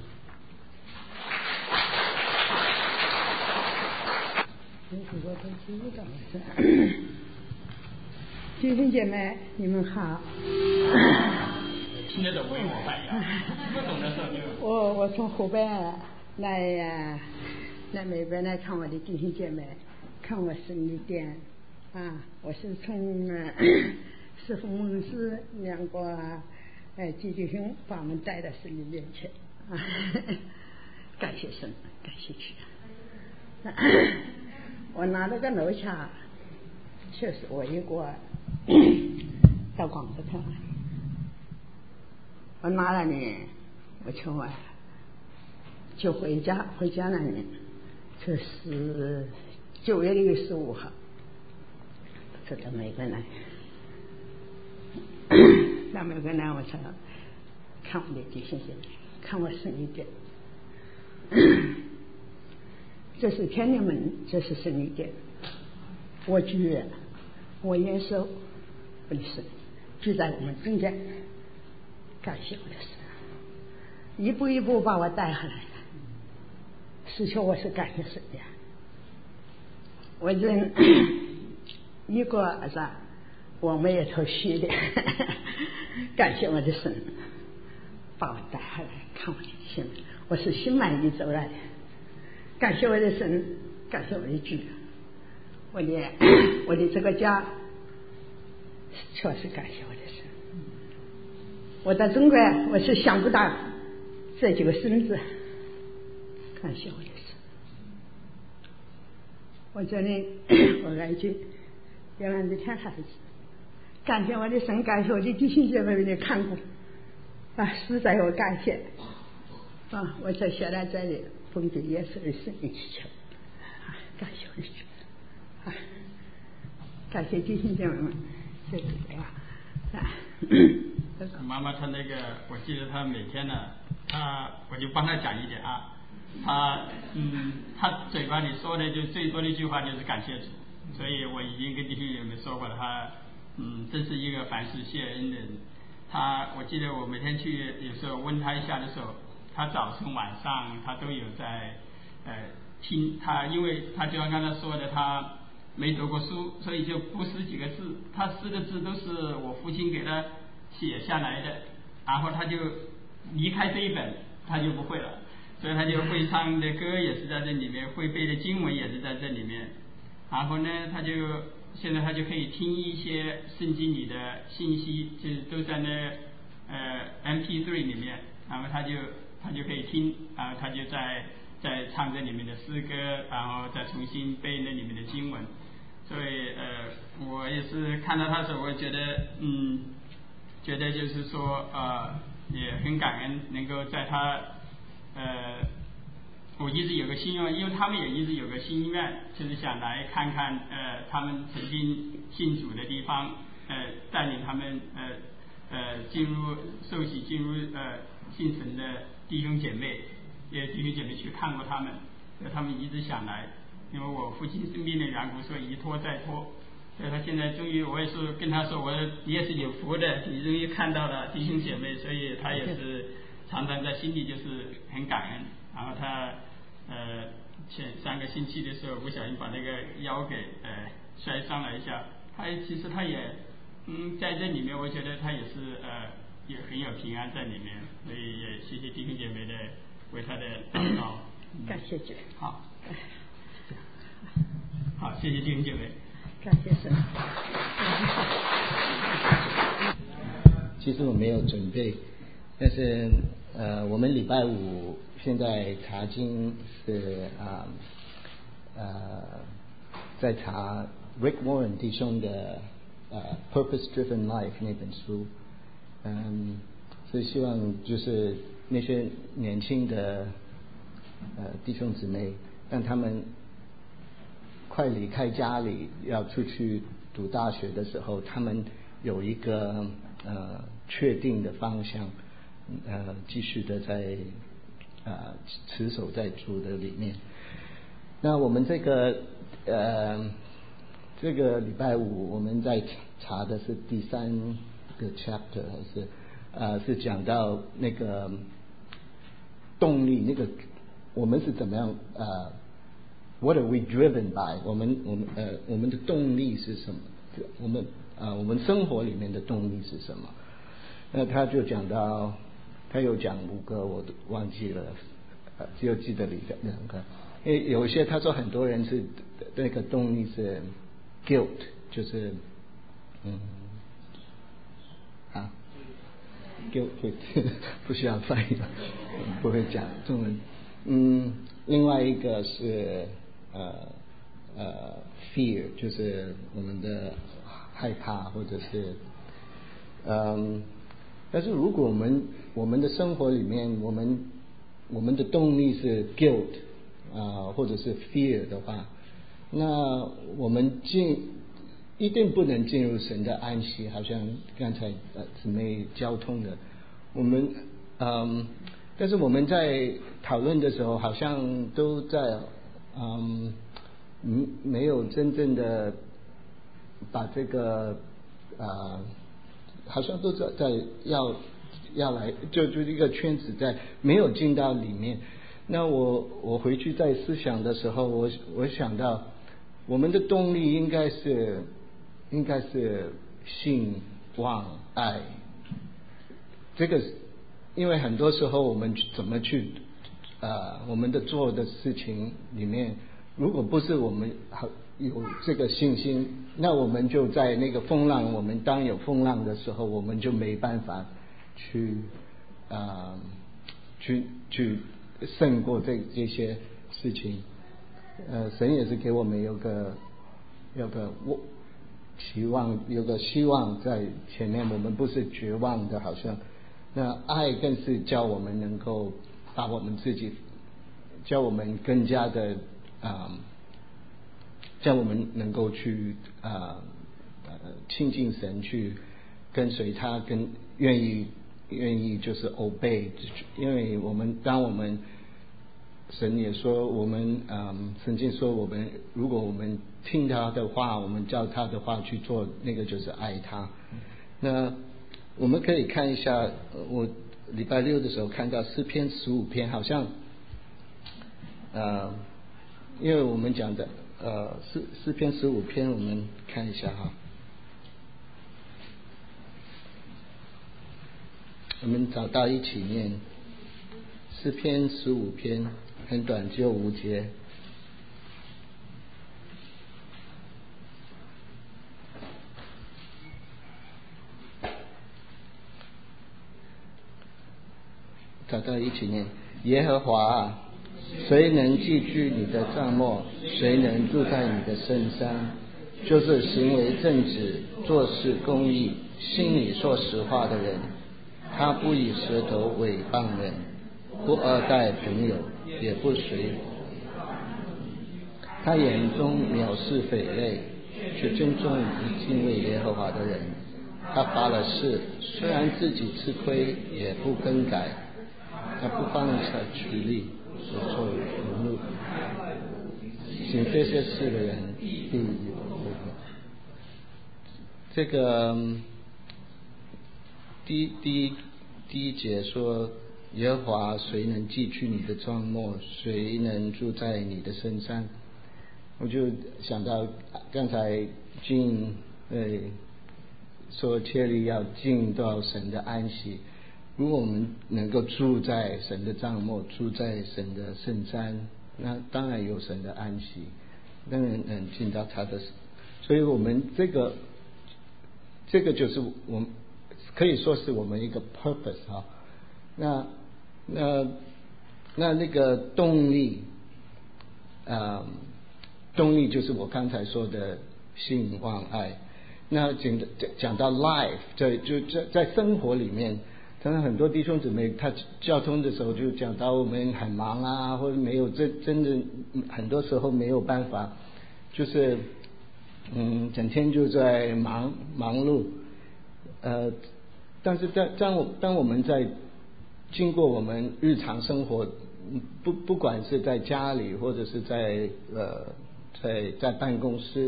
弟兄姐妹，你们好。 听得懂我反应，不懂的时候就。 我我从湖北来呀，来美国来看我的弟兄姐妹，看我生意店啊，我是从师傅蒙师两个哎弟弟兄把我们带到神里面去啊，感谢神，感谢主。我拿了个楼卡，确实我一个到广州去了。我拿了呢，我就啊，就回家，回家了呢，这是九月的十五号，走到美国来，到美国来，我才看我的弟兄姐妹，看我生意店。这是天灵门，这是生意店。我举，我严守我的神，聚在我们中间，感谢我的神，一步一步把我带下来的。实求我是感谢神的。我认一个儿子，我们也头虚的，感谢我的神，把我带下来看我的心，我是心满意足来的。感谢我的神，感谢我的主，我的我的这个家，确实感谢我的神。我在中国，我是想不到这几个孙子，感谢我的神。我这里我来句，原来是天孩子，感谢我的神，感谢我的弟兄姐妹们的看顾啊，实在我感谢啊！我才写在这里。奉主耶稣的圣名祈求，感谢我的主，啊，感谢弟兄姐妹们，谢谢大家。啊， 妈妈她那个，我记得她每天呢，她我就帮她讲一点啊，她嗯，她嘴巴里说的就最多的一句话就是感谢主，所以我已经跟弟兄姐妹说过了，她嗯，真是一个凡事谢恩的人。她我记得我每天去有时候问她一下的时候。他早晨晚上他都有在呃听他，因为他就像刚才说的，他没读过书，所以就不识几个字，他识的字都是我父亲给他写下来的，然后他就离开这一本他就不会了，所以他就会唱的歌也是在这里面，会背的经文也是在这里面，然后呢他就现在他就可以听一些圣经里的信息，就是都在那呃 M P 三 里面，然后他就他就可以听啊，他就在在唱这里面的诗歌，然后再重新背那里面的经文。所以呃，我也是看到他的时候，我觉得嗯，觉得就是说呃，也很感恩能够在他呃。我一直有个心愿，因为他们也一直有个心愿，就是想来看看呃他们曾经信主的地方，呃带领他们呃呃进入受洗进入呃信神的弟兄姐妹，也弟兄姐妹去看过他们，呃他们一直想来，因为我父亲生病的缘故，所以一拖再拖，所以他现在终于我也是跟他说，我说你也是有福的，你终于看到了弟兄姐妹，所以他也是常常在心里就是很感恩。然后他呃前三个星期的时候不小心把那个腰给呃摔伤了一下，他其实他也嗯在这里面我觉得他也是呃也很有平安在里面，所以也谢谢弟兄姐妹的为他的祷告。 感谢主。 好，好，谢谢弟兄姐妹。 感谢神。 其实我没有准备，但是呃，我们礼拜五现在查经是啊 呃, 呃在查 Rick Warren 弟兄的呃 Purpose Driven Life 那本书，嗯，所以希望就是那些年轻的呃弟兄姊妹，让他们快离开家里要出去读大学的时候，他们有一个呃确定的方向。呃，继续的在呃持守在主的里面。那我们这个呃这个礼拜五我们在查的是第三个 chapter， 还是呃是讲到那个动力，那个我们是怎么样呃 What are we driven by？ 我们我们呃我们的动力是什么？我们呃我们生活里面的动力是什么？那他就讲到。他有讲五个，我都忘记了，呃，只有记得里的两个。因为有一些他说很多人是那个动力是 guilt， 就是嗯啊 guilt 不需要翻译了，不会讲中文。嗯，另外一个是呃呃 fear， 就是我们的害怕或者是嗯。但是如果我们我们的生活里面，我们我们的动力是 guilt 啊、呃、或者是 fear 的话，那我们进一定不能进入神的安息。好像刚才呃姊妹交通的，我们嗯，但是我们在讨论的时候，好像都在嗯嗯没有真正的把这个啊。呃好像都在在要要来就就一个圈子在没有进到里面。那我我回去在思想的时候，我我想到我们的动力应该是应该是信望爱。这个因为很多时候我们怎么去呃我们的做的事情里面，如果不是我们有这个信心，那我们就在那个风浪，我们当有风浪的时候，我们就没办法去啊、呃、去去胜过这这些事情。呃，神也是给我们有个有个期望，有个希望在前面，我们不是绝望的，好像那爱更是叫我们能够把我们自己，叫我们更加的啊。呃叫我们能够去啊呃亲近神，去跟随他，跟愿意愿意就是 obey， 因为我们当我们神也说我们嗯曾经说我们如果我们听他的话，我们照他的话去做，那个就是爱他。那我们可以看一下，我礼拜六的时候看到诗篇十五篇，好像呃因为我们讲的。呃，诗诗篇十五篇，我们看一下哈。我们找到一起念诗篇十五篇，很短，只有五节。 找到一起念：耶和华啊，谁能寄居你的帐幕？谁能住在你的圣山？就是行为正直、做事公义、心里说实话的人。他不以舌头毁谤人，不恶待朋友，也不随。他眼中藐视匪类，却尊重以敬畏耶和华的人。他发了誓，虽然自己吃亏，也不更改。他不放下取利，所受辱辱。行这些事的人必有福。这个第一第一第一节说，耶和华谁能寄居你的帐幕？谁能住在你的深山？我就想到刚才进呃说切利要进到神的安息。如果我们能够住在神的帐幕，住在神的圣山，那当然有神的安息，当然能进到他的。所以我们这个这个就是我们可以说是我们一个 purpose 哈。那那那那个动力，呃，动力就是我刚才说的信望爱。那讲讲到 life， 在就在在生活里面。当然很多弟兄姊妹他交通的时候就讲到我们很忙啊，或者没有真真的很多时候没有办法，就是嗯整天就在忙忙碌，呃，但是在当我当我们在经过我们日常生活，不不管是在家里或者是在呃在在办公室，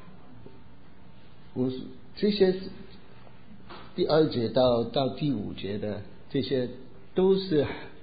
我这些。第二节到到第五节的这些都是，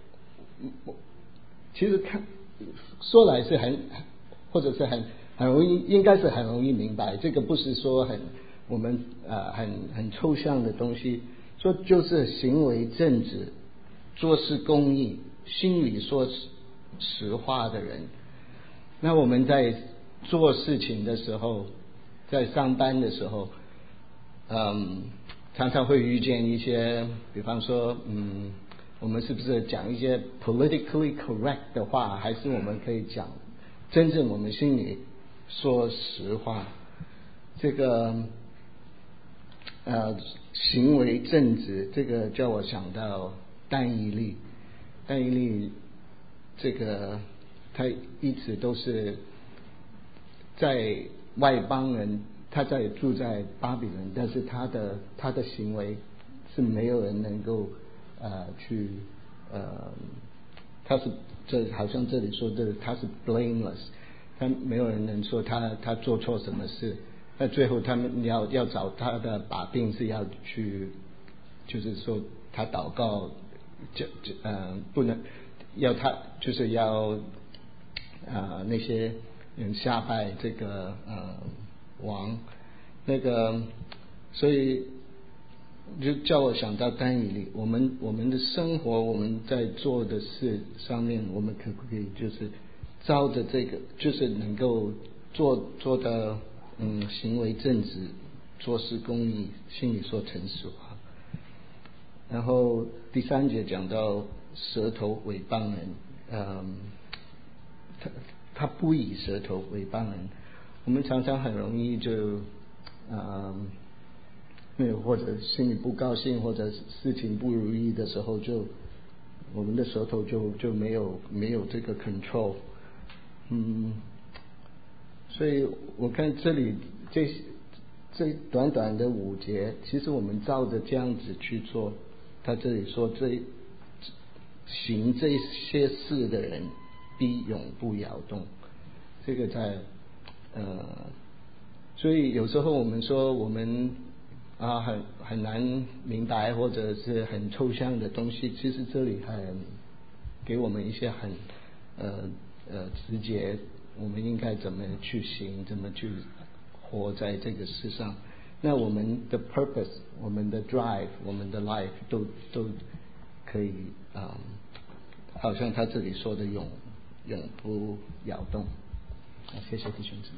其实看说来是很，或者是很很容易，应该是很容易明白。这个不是说很我们呃很很抽象的东西，说就是行为正直、做事公义、心里说实话的人。那我们在做事情的时候，在上班的时候，嗯。常常会遇见一些，比方说，嗯，我们是不是讲一些 politically correct 的话，还是我们可以讲真正我们心里说实话？这个呃，行为正直，这个叫我想到但以理，但以理这个他一直都是在外邦人。他在住在巴比伦，但是他的他的行为是没有人能够呃去呃，他是这好像这里说的他是 blameless， 他没有人能说他他做错什么事。那最后他们要要找他的把柄是要去，就是说他祷告，就就呃不能要他就是要呃那些人下拜这个呃。王，那个，所以就叫我想到但以理。我们我们的生活，我们在做的事上面，我们可不可以就是照着这个，就是能够做做的嗯行为正直，做事公义，心里说诚实话。然后第三节讲到舌头毁谤人，嗯，他他不以舌头毁谤人。我们常常很容易就，嗯，或者心里不高兴，或者事情不如意的时候，就我们的舌头就就没有没有这个 control， 嗯，所以我看这里这这短短的五节，其实我们照着这样子去做，他这里说这行这些事的人必永不摇动，这个在。呃，所以有时候我们说我们啊很很难明白或者是很抽象的东西，其实这里很给我们一些很呃呃直接，我们应该怎么去行，怎么去活在这个世上。那我们的 purpose， 我们的 drive， 我们的 life 都都可以啊、呃，好像他这里说的永永不摇动。谢谢弟兄姊妹。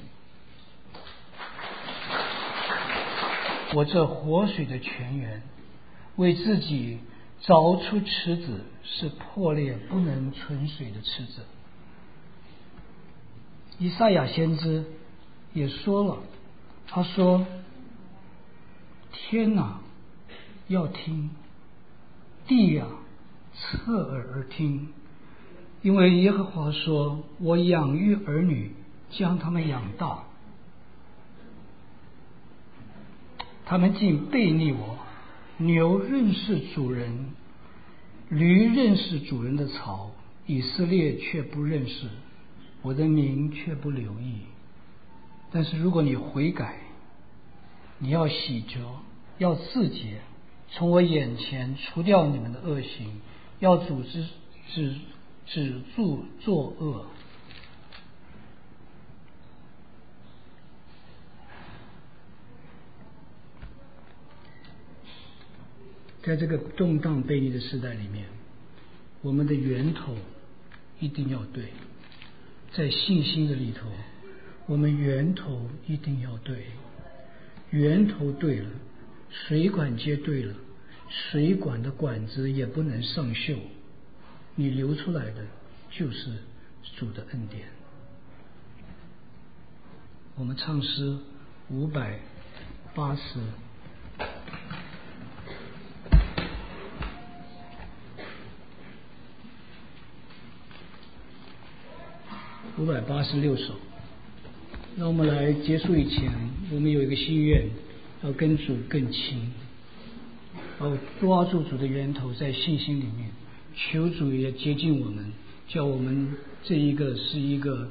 我这活水的泉源，为自己凿出池子， 是破裂不能存水的池子。以赛亚先知也说了，他说：天哪，要听；地呀，侧耳而听。因为耶和华说：我养育儿女，将他们养大，他们竟背逆我。牛认识主人，驴认识主人的槽，以色列却不认识，我的名却不留意。但是如果你悔改，你要洗濯，要自洁，从我眼前除掉你们的恶行，要组织止止住作恶。在这个动荡悖逆的时代里面，我们的源头一定要对。在信心的里头，我们源头一定要对。源头对了，水管接对了，水管的管子也不能上锈，你流出来的就是主的恩典。我们唱诗五百八十五百八十六首。那我们来结束以前，我们有一个心愿，要跟主更亲，要抓住主的源头，在信心里面，求主也接近我们，叫我们这一个是一个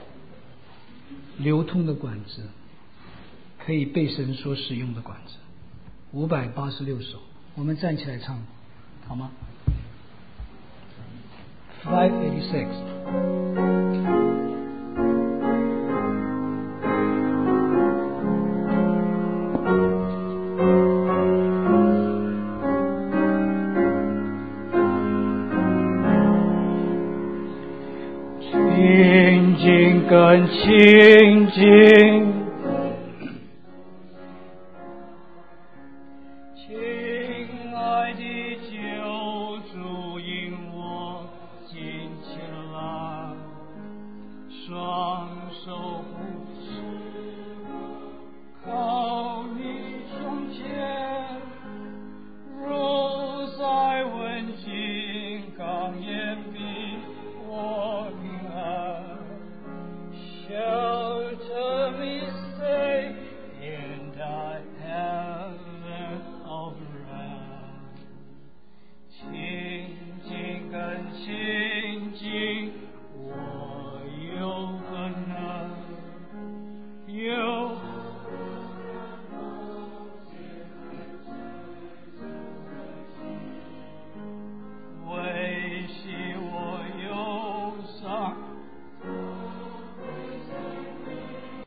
流通的管子，可以被神所使用的管子。五百八十六首，我们站起来唱，好吗 ？Five eighty six。 更亲近，